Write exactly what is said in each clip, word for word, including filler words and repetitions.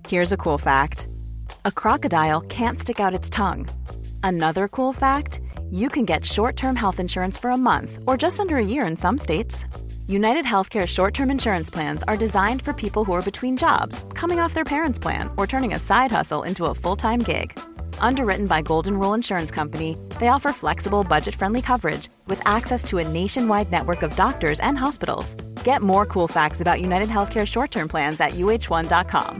Here's a cool fact. A crocodile can't stick out its tongue. Another cool fact, you can get short-term health insurance for a month or just under a year in some states. United Healthcare short-term insurance plans are designed for people who are between jobs, coming off their parents' plan, or turning a side hustle into a full-time gig. Underwritten by Golden Rule Insurance Company, they offer flexible, budget-friendly coverage with access to a nationwide network of doctors and hospitals. Get more cool facts about United Healthcare short-term plans at u h one dot com.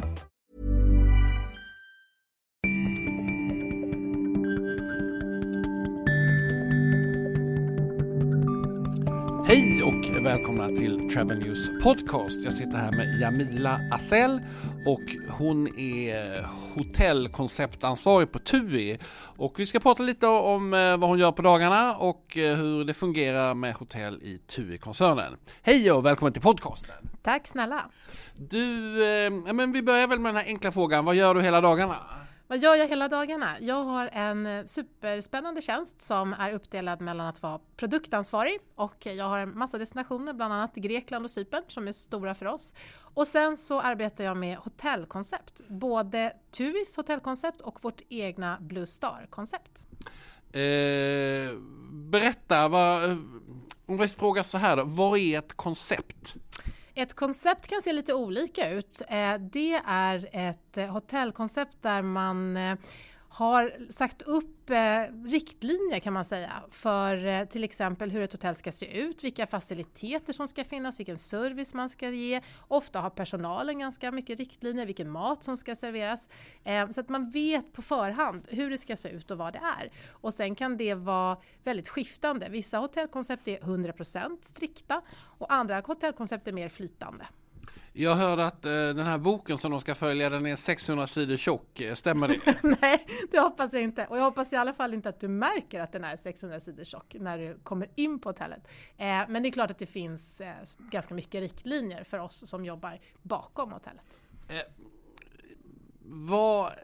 Hej och välkomna till Travel News Podcast. Jag sitter här med Jamila Assel och hon är hotellkonceptansvarig på T U I. Och vi ska prata lite om vad hon gör på dagarna och hur det fungerar med hotell i T U I-koncernen. Hej och välkommen till podcasten. Tack snälla. Du, eh, men vi börjar väl med den här enkla frågan. Vad gör du hela dagarna? Vad gör jag hela dagarna? Jag har en superspännande tjänst som är uppdelad mellan att vara produktansvarig och jag har en massa destinationer, bland annat i Grekland och Cypern som är stora för oss. Och sen så arbetar jag med hotellkoncept, både T U I:s hotellkoncept och vårt egna Blue Star-koncept. Eh, berätta, vad, om vi frågar så här då, vad är ett koncept? Ett koncept kan se lite olika ut. Det är ett hotellkoncept där man har sagt upp riktlinjer kan man säga för till exempel hur ett hotell ska se ut, vilka faciliteter som ska finnas, vilken service man ska ge. Ofta har personalen ganska mycket riktlinjer, vilken mat som ska serveras. Så att man vet på förhand hur det ska se ut och vad det är. Och sen kan det vara väldigt skiftande. Vissa hotellkoncept är hundra procent strikta och andra hotellkoncept är mer flytande. Jag hörde att eh, den här boken som de ska följa, den är sexhundra sidor tjock. Stämmer det? Nej, det hoppas jag inte. Och jag hoppas i alla fall inte att du märker att den är sexhundra sidor tjock när du kommer in på hotellet. Eh, men det är klart att det finns eh, ganska mycket riktlinjer för oss som jobbar bakom hotellet. Eh, vad...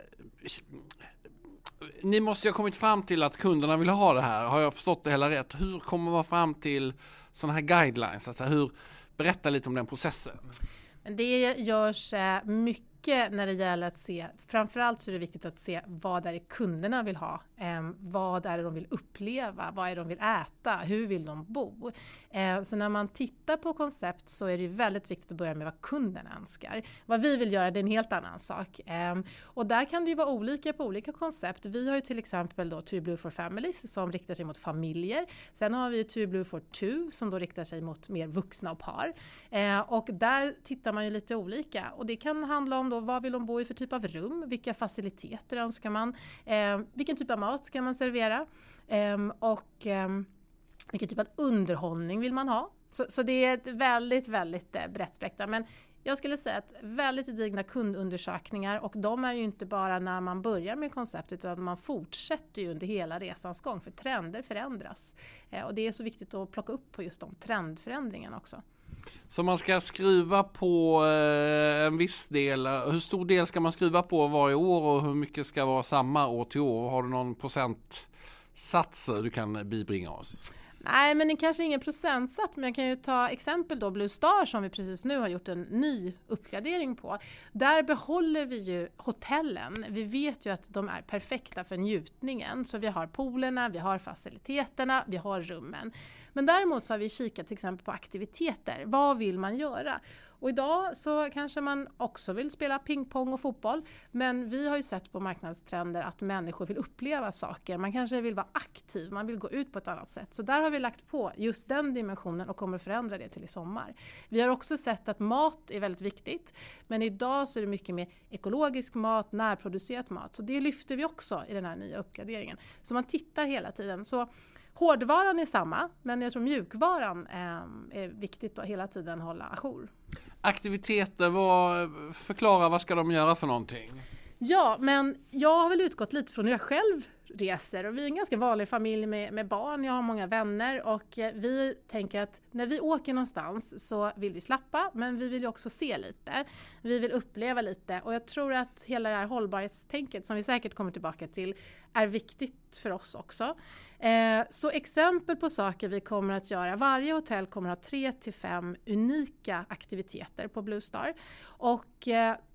Ni måste ju ha kommit fram till att kunderna vill ha det här. Har jag förstått det hela rätt? Hur kommer man fram till sådana här guidelines? Alltså hur, berätta lite om den processen. Det görs mycket när det gäller att se, framförallt så är det viktigt att se vad är det kunderna vill ha, eh, vad är det de vill uppleva, vad är det de vill äta, hur vill de bo. Eh, så när man tittar på koncept så är det väldigt viktigt att börja med vad kunden önskar. Vad vi vill göra det är en helt annan sak. Eh, och där kan det ju vara olika på olika koncept. Vi har ju till exempel då T U I Blue for Families som riktar sig mot familjer. Sen har vi T U I Blue for Two som då riktar sig mot mer vuxna och par. Eh, och där tittar man ju lite olika och det kan handla om då, vad vill de bo i för typ av rum, vilka faciliteter önskar man, eh, vilken typ av mat ska man servera eh, och eh, vilken typ av underhållning vill man ha. Så, så det är ett väldigt, väldigt eh, brett spektra. Men jag skulle säga att väldigt gedigna kundundersökningar och de är ju inte bara när man börjar med koncept utan man fortsätter ju under hela resans gång för trender förändras. Eh, och det är så viktigt att plocka upp på just de trendförändringarna också. Så man ska skruva på eh, en viss del. Hur stor del ska man skruva på varje år och hur mycket ska vara samma år till år? Har du någon procentsats du kan bibringa oss? Nej, men det kanske är ingen procentsats, men jag kan ju ta exempel då Blue Star som vi precis nu har gjort en ny uppgradering på. Där behåller vi ju hotellen. Vi vet ju att de är perfekta för njutningen. Så vi har poolerna, vi har faciliteterna, vi har rummen. Men däremot så har vi kikat till exempel på aktiviteter. Vad vill man göra? Och idag så kanske man också vill spela pingpong och fotboll. Men vi har ju sett på marknadstrender att människor vill uppleva saker. Man kanske vill vara aktiv, man vill gå ut på ett annat sätt. Så där har vi lagt på just den dimensionen och kommer förändra det till i sommar. Vi har också sett att mat är väldigt viktigt. Men idag så är det mycket mer ekologisk mat, närproducerat mat. Så det lyfter vi också i den här nya uppgraderingen. Så man tittar hela tiden. Så hårdvaran är samma, men jag tror mjukvaran eh, är viktigt att hela tiden hålla ajour. Aktiviteter, vad, förklara vad ska de göra för någonting? Ja, men jag har väl utgått lite från hur jag själv reser och vi är en ganska vanlig familj med, med barn, jag har många vänner och eh, vi tänker att när vi åker någonstans så vill vi slappa men vi vill ju också se lite, vi vill uppleva lite och jag tror att hela det här hållbarhetstänket som vi säkert kommer tillbaka till är viktigt för oss också. Eh, så exempel på saker vi kommer att göra, varje hotell kommer att ha tre till fem unika aktiviteter på Blue Star och eh,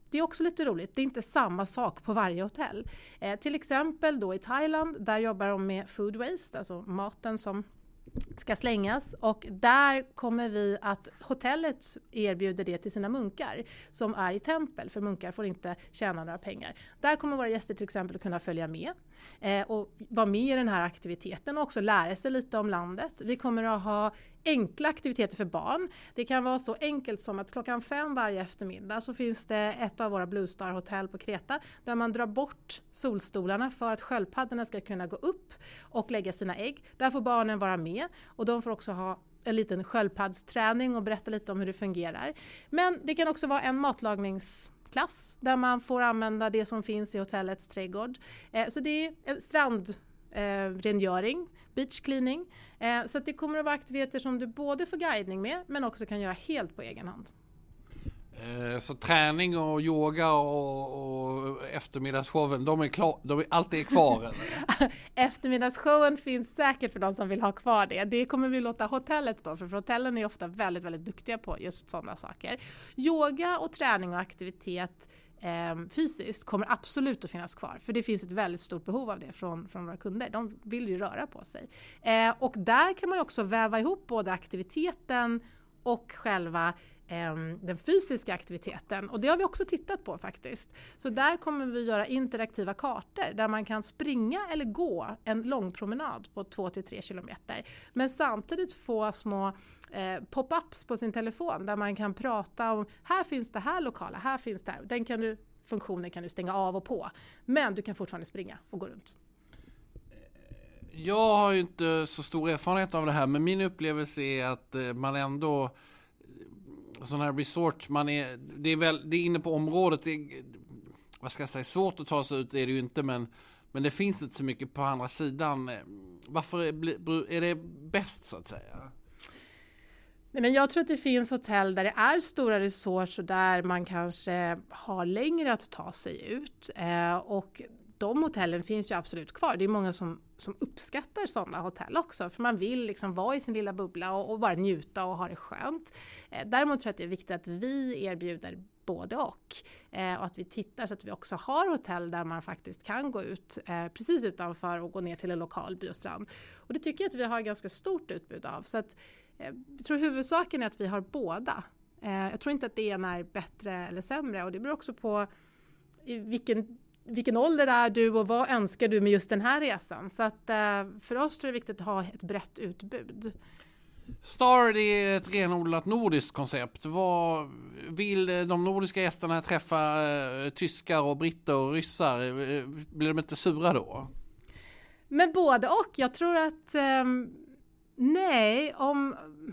det är också lite roligt, det är inte samma sak på varje hotell. Eh, till exempel då i Thailand, där jobbar de med food waste, alltså maten som ska slängas, och där kommer vi att hotellet erbjuder det till sina munkar som är i tempel, för munkar får inte tjäna några pengar. Där kommer våra gäster till exempel att kunna följa med eh, och vara med i den här aktiviteten och också lära sig lite om landet. Vi kommer att ha enkla aktiviteter för barn. Det kan vara så enkelt som att klockan fem varje eftermiddag så finns det ett av våra Blue Star hotell på Kreta där man drar bort solstolarna för att sköldpaddorna ska kunna gå upp och lägga sina ägg. Där får barnen vara med och de får också ha en liten sköldpaddsträning och berätta lite om hur det fungerar. Men det kan också vara en matlagningsklass där man får använda det som finns i hotellets trädgård. Eh, så det är en strandrengöring, eh, beach cleaning. Eh, så att det kommer att vara aktiviteter som du både får guidning med men också kan göra helt på egen hand. Eh, så träning och yoga och, och eftermiddagsshowen, de är, klar, de är alltid kvar? Eller? Eftermiddagsshowen finns säkert för de som vill ha kvar det. Det kommer vi låta hotellet stå för, för hotellen är ofta väldigt, väldigt duktiga på just sådana saker. Yoga och träning och aktivitet eh, fysiskt kommer absolut att finnas kvar, för det finns ett väldigt stort behov av det från, från våra kunder. De vill ju röra på sig. Eh, och där kan man ju också väva ihop både aktiviteten och själva den fysiska aktiviteten, och det har vi också tittat på faktiskt. Så där kommer vi göra interaktiva kartor där man kan springa eller gå en lång promenad på två till tre kilometer, men samtidigt få små eh, pop-ups på sin telefon där man kan prata om, här finns det här lokala, här finns det här. Den kan du, funktionen kan du stänga av och på, men du kan fortfarande springa och gå runt. Jag har ju inte så stor erfarenhet av det här, men min upplevelse är att man ändå sådana här resort, man är, det är väl, det är inne på området, det är, vad ska jag säga, svårt att ta sig ut är det ju inte, men, men det finns inte så mycket på andra sidan. Varför är, är det bäst så att säga? Nej, men jag tror att det finns hotell där det är stora resorts och där man kanske har längre att ta sig ut, eh, och de hotellen finns ju absolut kvar. Det är många som, som uppskattar sådana hotell också. För man vill liksom vara i sin lilla bubbla och, och bara njuta och ha det skönt. Eh, däremot tror jag att det är viktigt att vi erbjuder både och. Eh, och att vi tittar så att vi också har hotell där man faktiskt kan gå ut eh, precis utanför och gå ner till en lokal by och strand. Och det tycker jag att vi har ganska stort utbud av. Så att, eh, jag tror huvudsaken är att vi har båda. Eh, jag tror inte att det ena är bättre eller sämre. Och det beror också på i vilken Vilken ålder är du och vad önskar du med just den här resan? Så att för oss tror jag det är viktigt att ha ett brett utbud. Star, det är ett renodlat nordiskt koncept. Vad vill de nordiska gästerna träffa eh, tyskar och britter och ryssar? Blir de inte sura då? Men både och. Jag tror att eh, nej, om...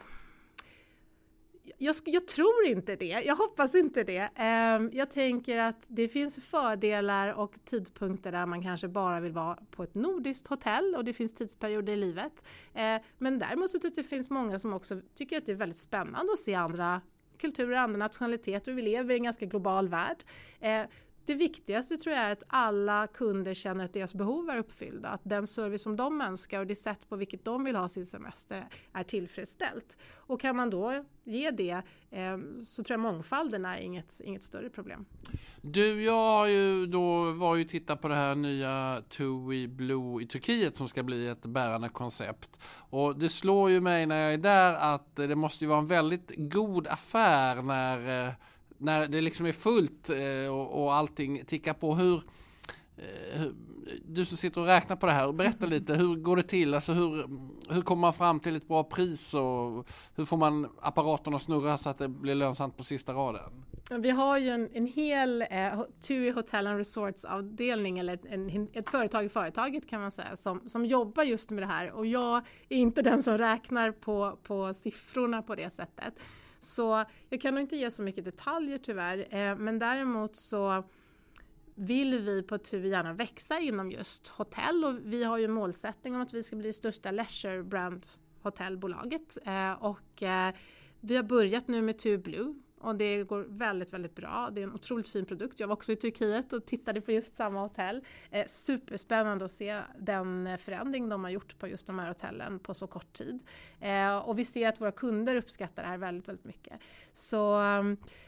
Jag, jag tror inte det. Jag hoppas inte det. Jag tänker att det finns fördelar och tidpunkter där man kanske bara vill vara på ett nordiskt hotell och det finns tidsperioder i livet. Men däremot så tror jag att det finns många som också tycker att det är väldigt spännande att se andra kulturer, andra nationaliteter. Vi lever i en ganska global värld. Det viktigaste tror jag är att alla kunder känner att deras behov är uppfyllda. Att den service som de önskar och det sätt på vilket de vill ha sin semester är tillfredsställt. Och kan man då ge det eh, så tror jag mångfalden är inget, inget större problem. Du, jag har ju då var ju titta på det här nya TUI Blue i Turkiet som ska bli ett bärande koncept. Och det slår ju mig när jag är där att det måste ju vara en väldigt god affär när... Eh, när det liksom är fullt och, och allting tickar på. Hur, hur, du som sitter och räknar på det här, och berätta lite, hur går det till? Alltså hur, hur kommer man fram till ett bra pris och hur får man apparaten att snurra så att det blir lönsamt på sista raden? Vi har ju en, en hel eh, TUI Hotel and Resorts avdelning, eller en, ett företag i företaget kan man säga, som, som jobbar just med det här. Och jag är inte den som räknar på, på siffrorna på det sättet. Så jag kan nog inte ge så mycket detaljer tyvärr, eh, men däremot så vill vi på TUI gärna växa inom just hotell, och vi har ju en målsättning om att vi ska bli det största leisure brand hotellbolaget, eh, och eh, vi har börjat nu med TUI Blue och det går väldigt, väldigt bra. Det är en otroligt fin produkt. Jag var också i Turkiet och tittade på just samma hotell. Eh, superspännande att se den förändring de har gjort på just de här hotellen på så kort tid. Eh, och vi ser att våra kunder uppskattar det här väldigt, väldigt mycket. Så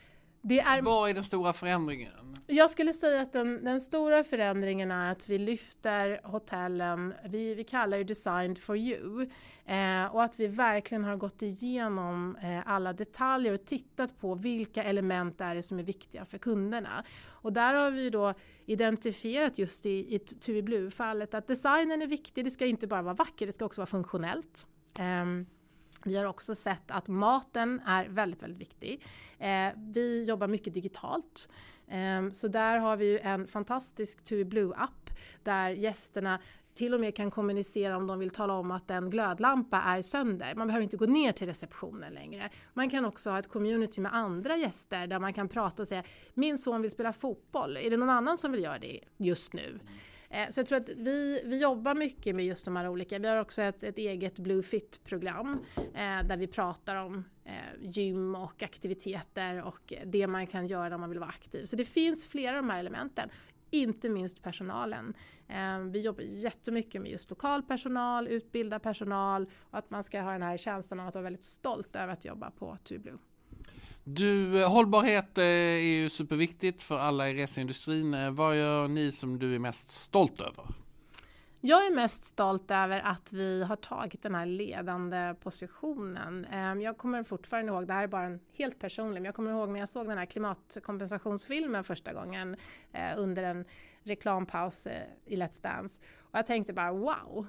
Det är, Vad är den stora förändringen? Jag skulle säga att den, den stora förändringen är att vi lyfter hotellen, vi, vi kallar det Designed for you. Eh, och att vi verkligen har gått igenom eh, alla detaljer och tittat på vilka element är det som är viktiga för kunderna. Och där har vi då identifierat just i, i TUI Blue-fallet att designen är viktig, det ska inte bara vara vackert, det ska också vara funktionellt. Eh, Vi har också sett att maten är väldigt, väldigt viktig. Eh, vi jobbar mycket digitalt. Eh, så där har vi ju en fantastisk TUI Blue-app där gästerna till och med kan kommunicera om de vill tala om att en glödlampa är sönder. Man behöver inte gå ner till receptionen längre. Man kan också ha ett community med andra gäster där man kan prata och säga min son vill spela fotboll. Är det någon annan som vill göra det just nu? Så jag tror att vi, vi jobbar mycket med just de här olika. Vi har också ett, ett eget Blue Fit-program eh, där vi pratar om eh, gym och aktiviteter och det man kan göra när man vill vara aktiv. Så det finns flera av de här elementen, inte minst personalen. Eh, vi jobbar jättemycket med just lokal personal, utbildad personal och att man ska ha den här känslan av att vara väldigt stolt över att jobba på TUI Blue. Du, hållbarhet är ju superviktigt för alla i reseindustrin. Vad gör ni som du är mest stolt över? Jag är mest stolt över att vi har tagit den här ledande positionen. Jag kommer fortfarande ihåg, det här är bara en helt personlig, men jag kommer ihåg när jag såg den här klimatkompensationsfilmen första gången under en reklampaus i Let's Dance. Och jag tänkte bara wow.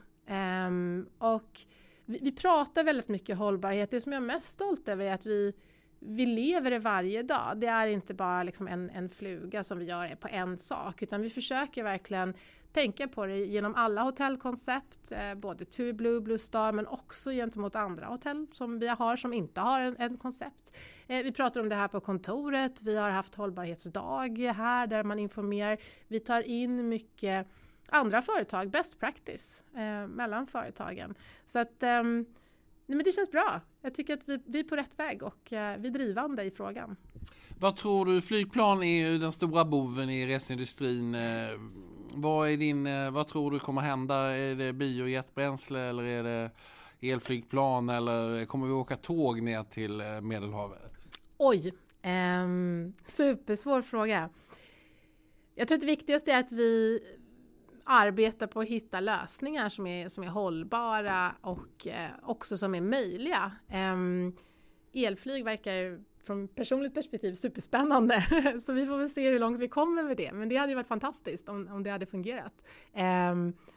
Och vi, vi pratar väldigt mycket hållbarhet. Det som jag är mest stolt över är att vi Vi lever det varje dag. Det är inte bara liksom en, en fluga som vi gör på en sak. Utan vi försöker verkligen tänka på det genom alla hotellkoncept. Eh, både TUI Blue, Blue Star men också gentemot andra hotell som vi har som inte har en, en koncept. Eh, vi pratar om det här på kontoret. Vi har haft hållbarhetsdag här där man informerar. Vi tar in mycket andra företag, best practice eh, mellan företagen. Så att... Ehm, Nej, men det känns bra. Jag tycker att vi, vi är på rätt väg och eh, vi är drivande i frågan. Vad tror du? Flygplan är ju den stora boven i reseindustrin. Eh, vad, är din, eh, vad tror du kommer hända? Är det biojetbränsle eller är det elflygplan eller kommer vi åka tåg ner till eh, Medelhavet? Oj, ehm, supersvår fråga. Jag tror att det viktigaste är att vi arbeta på att hitta lösningar som är, som är hållbara och eh, också som är möjliga. Eh, elflyg verkar från personligt perspektiv superspännande så vi får väl se hur långt vi kommer med det. Men det hade ju varit fantastiskt om, om det hade fungerat. Eh,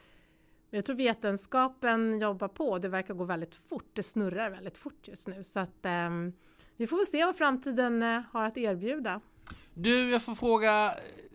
jag tror vetenskapen jobbar på och det verkar gå väldigt fort. Det snurrar väldigt fort just nu. Så att, eh, vi får väl se vad framtiden eh, har att erbjuda. Du, jag får fråga,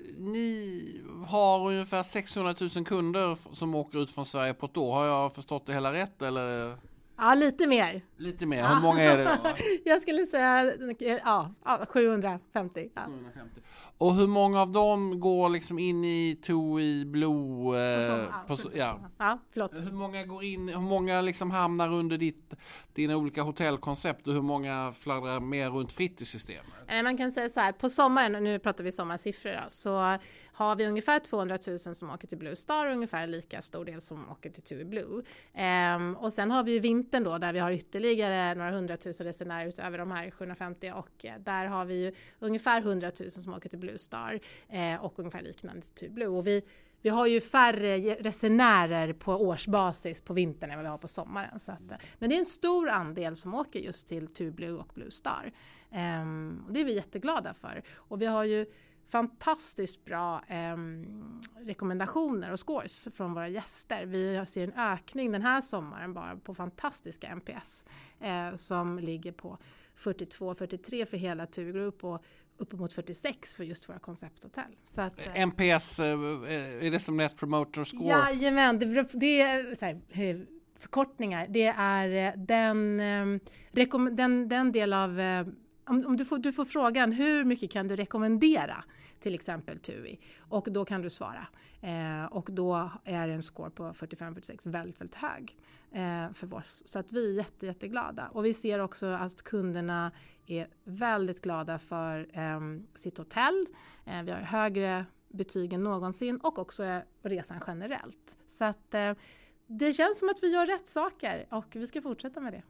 ni har ungefär sexhundratusen kunder som åker ut från Sverige på ett år. Har jag förstått det hela rätt eller? Ja, lite mer. Lite mer, hur många är det då? Jag skulle säga ja, sjuhundrafemtio. Ja. sjuhundrafemtio. Och hur många av dem går liksom in i TUI Blue? Eh, på, på, ja. Ja, förlåt. Hur många går in, hur många liksom hamnar under ditt, dina olika hotellkoncept och hur många fladdrar mer runt fritt i systemet? Man kan säga så här, på sommaren, nu pratar vi sommarsiffror då, så har vi ungefär tvåhundratusen som åker till Blue Star och ungefär lika stor del som åker till TUI Blue. Ehm, och sen har vi ju vintern då där vi har ytterligare några hundratusen resenärer utöver de här sjuhundrafemtio och där har vi ju ungefär hundratusen som åker till Blue Star eh, och ungefär liknande till TUI Blue. Och vi, vi har ju färre resenärer på årsbasis på vintern än vad vi har på sommaren. Så att, men det är en stor andel som åker just till TUI Blue och Blue Star. Um, och det är vi jätteglada för. Och vi har ju fantastiskt bra um, rekommendationer och scores från våra gäster. Vi ser en ökning den här sommaren bara på fantastiska N P S eh, som ligger på fyrtiotvå fyrtiotre för hela TUI Group och uppemot fyrtiosex för just våra koncepthotell. Så att, eh, N P S, eh, är det som Net Promoter Score? Jajamän, det, det är så här, förkortningar. Det är den, eh, rekom- den, den del av eh, Om, om du, får, du får frågan hur mycket kan du rekommendera till exempel TUI och då kan du svara eh, och då är en score på fyrtiofem fyrtiosex väldigt väldigt hög eh, för oss så att vi är jätte, jätteglada och vi ser också att kunderna är väldigt glada för eh, sitt hotell. Eh, vi har högre betyg än någonsin och också eh, resan generellt så att eh, det känns som att vi gör rätt saker och vi ska fortsätta med det.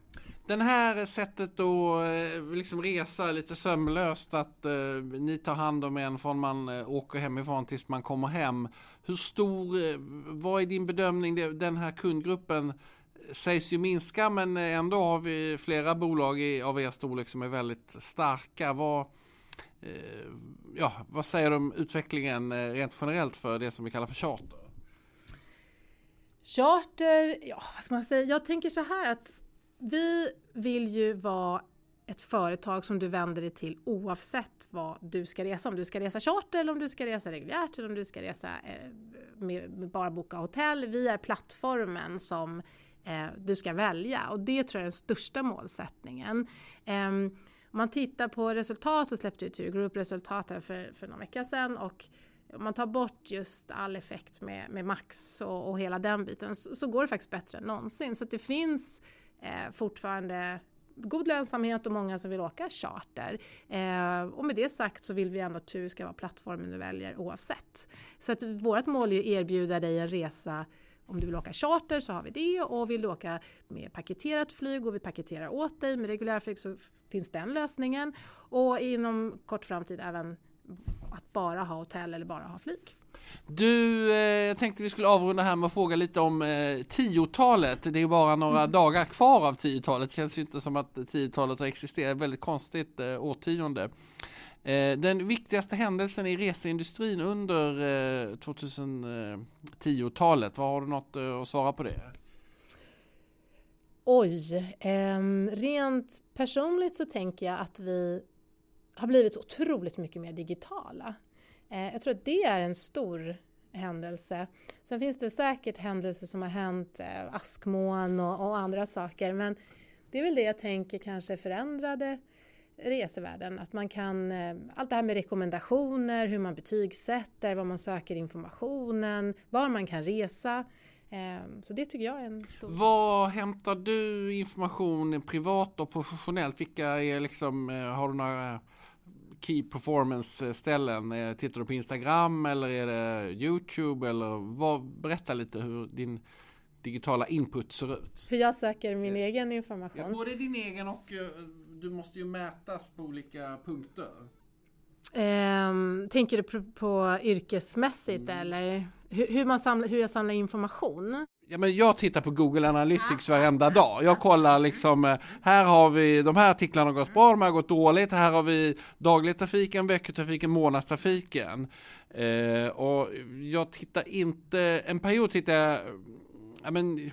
Den här sättet att liksom resa lite sömlöst, att eh, ni tar hand om en från man eh, åker hemifrån tills man kommer hem. Hur stor, eh, vad är din bedömning? Den här kundgruppen sägs ju minska, men ändå har vi flera bolag i, av er storlek som är väldigt starka. Vad, eh, ja, vad säger du om utvecklingen eh, rent generellt för det som vi kallar för charter? Charter, ja vad ska man säga? Jag tänker så här att vi vill ju vara ett företag som du vänder dig till oavsett vad du ska resa. Om du ska resa charter eller om du ska resa reguljärt eller om du ska resa eh, med, med bara boka hotell. Vi är plattformen som eh, du ska välja och det tror jag är den största målsättningen. Eh, om man tittar på resultat så släppte vi Tour Group resultat här för, för några veckor sedan och om man tar bort just all effekt med, med Max och, och hela den biten så, så går det faktiskt bättre än någonsin. Så att det finns eh, fortfarande god lönsamhet och många som vill åka charter. Eh, och med det sagt så vill vi ändå att tur ska vara plattformen du väljer oavsett. Så att vårt mål är att erbjuda dig en resa. Om du vill åka charter så har vi det, och vill du åka med paketerat flyg och vi paketerar åt dig med reguljärflyg så finns den lösningen. Och inom kort framtid även att bara ha hotell eller bara ha flyg. Du, eh, jag tänkte vi skulle avrunda här med att fråga lite om eh, tiotalet. Det är ju bara några mm. dagar kvar av tiotalet. Det känns ju inte som att tiotalet har existerat. Väldigt konstigt eh, årtionde. Eh, den viktigaste händelsen i reseindustrin under eh, tjugohundratio-talet. Vad har du något eh, att svara på det? Oj, eh, rent personligt så tänker jag att vi har blivit otroligt mycket mer digitala. Eh, jag tror att det är en stor händelse. Sen finns det säkert händelser som har hänt, eh, askmoln och, och andra saker. Men det är väl det jag tänker kanske förändrade resevärlden. Att man kan, eh, allt det här med rekommendationer, hur man betygsätter, vad man söker informationen, var man kan resa. Eh, så det tycker jag är en stor... Vad hämtar du information privat och professionellt? Vilka är liksom, eh, har du några key performance ställen? Tittar du på Instagram eller är det YouTube? Eller vad, berätta lite hur din digitala input ser ut. Hur jag söker min ja. egen information. Ja, både din egen och du måste ju mätas på olika punkter. Um, tänker du på, på yrkesmässigt mm. eller hur, hur, man samlar, hur jag samlar information? Ja, men jag tittar på Google Analytics varenda dag. Jag kollar liksom, här har vi, de här artiklarna har gått bra, de har gått dåligt. Här har vi daglig trafiken, veckotrafiken, månadstrafiken. Eh, och jag tittar inte, en period tittar jag, ja, men,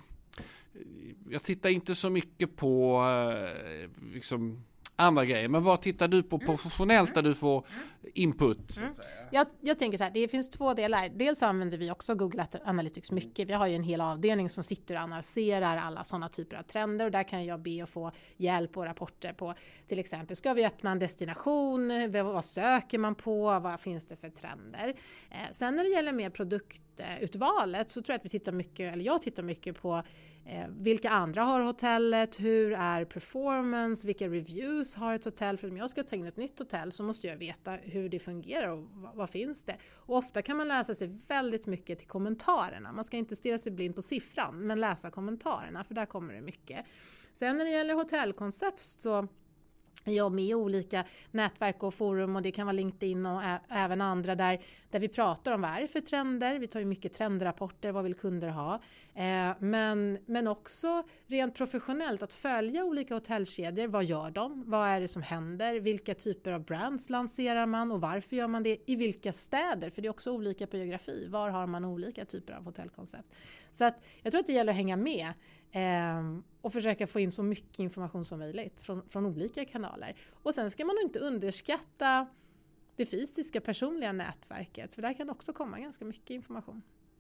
jag tittar inte så mycket på eh, liksom andra grejer. Men vad tittar du på professionellt där du får input? Mm. Jag, jag tänker så här, det finns två delar. Dels använder vi också Google Analytics mycket. Vi har ju en hel avdelning som sitter och analyserar alla sådana typer av trender. Och där kan jag be att få hjälp och rapporter på till exempel, ska vi öppna en destination? Vad söker man på? Vad finns det för trender? Eh, sen när det gäller mer produktutvalet så tror jag att vi tittar mycket, eller jag tittar mycket på Eh, vilka andra har hotellet, hur är performance, vilka reviews har ett hotell. För om jag ska ta in ett nytt hotell så måste jag veta hur det fungerar och vad, vad finns det. Och ofta kan man läsa sig väldigt mycket till kommentarerna. Man ska inte stirra sig blind på siffran men läsa kommentarerna för där kommer det mycket. Sen när det gäller hotellkoncept så jag med i olika nätverk och forum och det kan vara LinkedIn och ä- även andra där, där vi pratar om vad är det för trender. Vi tar ju mycket trendrapporter, vad vill kunder ha. Eh, men, men också rent professionellt att följa olika hotellkedjor. Vad gör de? Vad är det som händer? Vilka typer av brands lanserar man och varför gör man det? I vilka städer? För det är också olika på geografi. Var har man olika typer av hotellkoncept? Så att jag tror att det gäller att hänga med. Um, och försöka få in så mycket information som möjligt från, från olika kanaler. Och sen ska man nog inte underskatta det fysiska personliga nätverket. För där kan också komma ganska mycket information.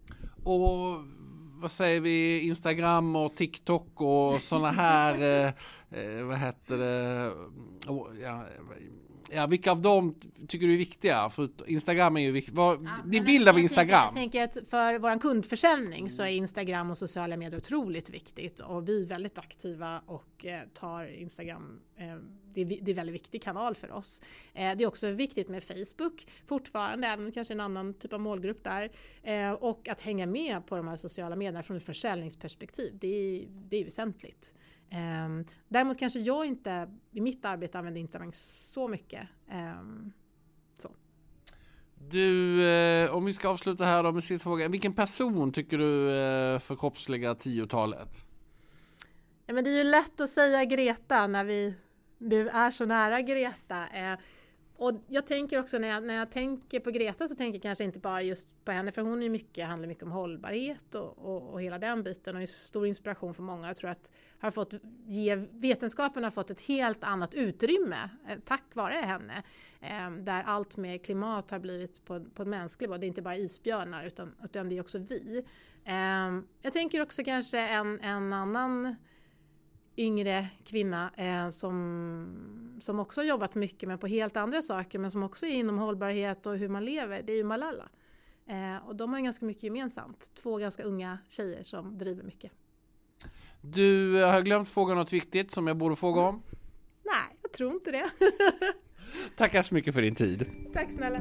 Och vad säger vi, Instagram och TikTok och sådana här, eh, vad heter det, oh, ja, ja, vilka av dem tycker du är viktiga? För Instagram är ju viktigt. Vad, ja, din bild av Instagram? Jag tänker, jag tänker att för vår kundförsäljning så är Instagram och sociala medier otroligt viktigt. Och vi är väldigt aktiva och eh, tar Instagram, eh, det, är, det är en väldigt viktig kanal för oss. Eh, det är också viktigt med Facebook fortfarande, även kanske en annan typ av målgrupp där. Eh, och att hänga med på de här sociala medierna från ett försäljningsperspektiv, det är, det är väsentligt. Um, däremot kanske jag inte i mitt arbete använder Instagram så mycket. Um, så. Du, eh, om vi ska avsluta här då med sista frågan. Vilken person tycker du eh, förkroppsligar tiotalet? Ja, men det är ju lätt att säga Greta när vi nu är så nära Greta. Eh, och jag tänker också när jag, när jag tänker på Greta så tänker jag kanske inte bara just på henne, för hon är mycket, handlar mycket om hållbarhet och, och, och hela den biten, och är stor inspiration för många. Jag tror att har fått ge, vetenskapen har fått ett helt annat utrymme eh, tack vare henne. Eh, där allt med klimat har blivit på, på en mänsklig nivå. Det är inte bara isbjörnar utan, utan det är också vi. Eh, jag tänker också kanske en, en annan yngre kvinna eh, som, som också har jobbat mycket med på helt andra saker, men som också är inom hållbarhet och hur man lever. Det är ju Malala. Eh, och de har ganska mycket gemensamt. Två ganska unga tjejer som driver mycket. Du har glömt fråga något viktigt som jag borde fråga om? Nej, jag tror inte det. Tackar så mycket för din tid. Tack snälla.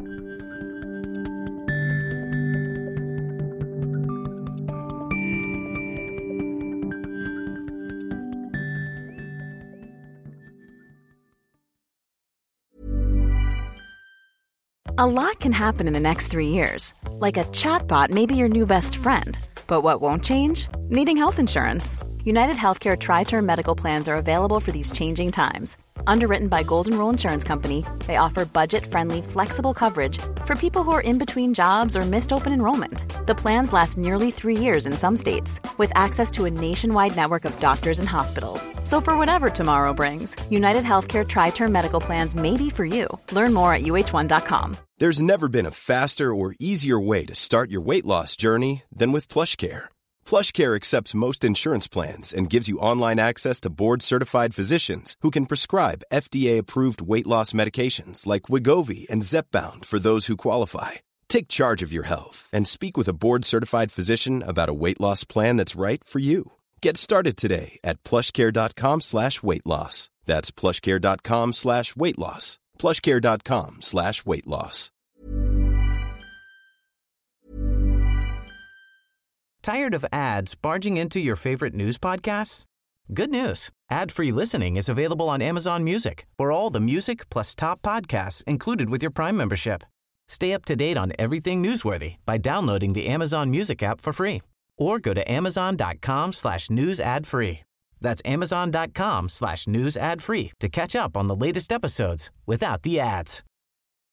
A lot can happen in the next three years. Like a chatbot may be your new best friend. But what won't change? Needing health insurance. United Healthcare Tri-Term Medical Plans are available for these changing times. Underwritten by Golden Rule Insurance Company, they offer budget-friendly, flexible coverage for people who are in between jobs or missed open enrollment. The plans last nearly three years in some states, with access to a nationwide network of doctors and hospitals. So for whatever tomorrow brings, United Healthcare Tri-Term Medical Plans may be for you. Learn more at U H one dot com. There's never been a faster or easier way to start your weight loss journey than with PlushCare. PlushCare accepts most insurance plans and gives you online access to board-certified physicians who can prescribe F D A-approved weight loss medications like Wegovy and Zepbound for those who qualify. Take charge of your health and speak with a board-certified physician about a weight loss plan that's right for you. Get started today at plushcare.com slash weight loss. That's plushcare.com slash weight loss. plushcare.com slash weight loss. Tired of ads barging into your favorite news podcasts? Good news. Ad-free listening is available on Amazon Music for all the music plus top podcasts included with your Prime membership. Stay up to date on everything newsworthy by downloading the Amazon Music app for free or go to amazon.com slash news ad free. That's amazon.com slash news ad free to catch up on the latest episodes without the ads.